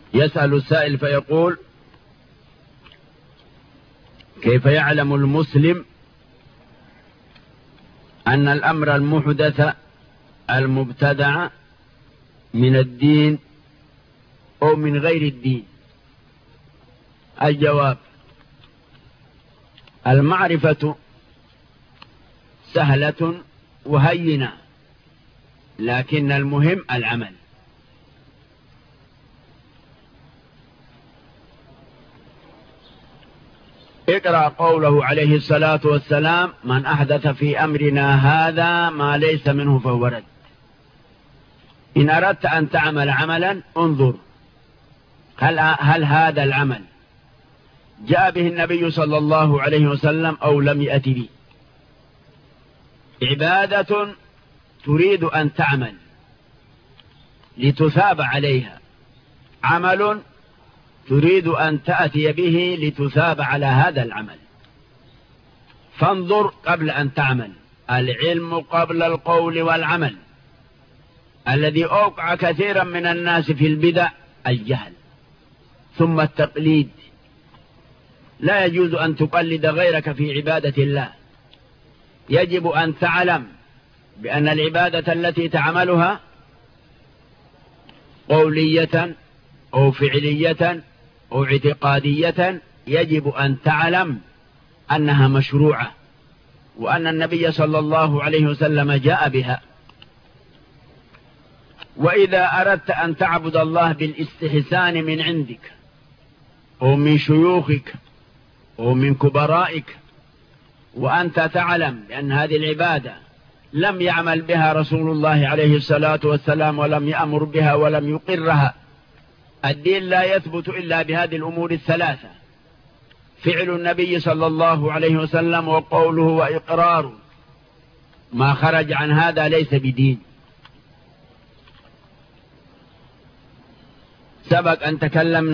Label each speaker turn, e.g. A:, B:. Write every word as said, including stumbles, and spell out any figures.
A: يسأل السائل فيقول: كيف يعلم المسلم أن الأمر المحدث المبتدع من الدين أو من غير الدين؟ الجواب: المعرفة سهلة وهينة، لكن المهم العمل. اقرأ قوله عليه الصلاة والسلام: من أحدث في أمرنا هذا ما ليس منه فهو رد. إن أردت أن تعمل عملا انظر هل, هل هذا العمل جاء به النبي صلى الله عليه وسلم أو لم يأت به. عبادة تريد أن تعمل لتثاب عليها، عمل تريد أن تأتي به لتثاب على هذا العمل، فانظر قبل أن تعمل. العلم قبل القول والعمل. الذي أوقع كثيرا من الناس في البدع الجهل ثم التقليد. لا يجوز أن تقلد غيرك في عبادة الله، يجب أن تعلم بأن العبادة التي تعملها قولية أو فعلية أو اعتقادية يجب أن تعلم أنها مشروعة، وأن النبي صلى الله عليه وسلم جاء بها. وإذا أردت أن تعبد الله بالاستحسان من عندك أو من شيوخك أو من كبرائك، وأنت تعلم بأن هذه العبادة لم يعمل بها رسول الله عليه الصلاة والسلام ولم يأمر بها ولم يقرها، الدين لا يثبت إلا بهذه الأمور الثلاثة: فعل النبي صلى الله عليه وسلم وقوله وإقراره. ما خرج عن هذا ليس بدين. سبق أن تكلمنا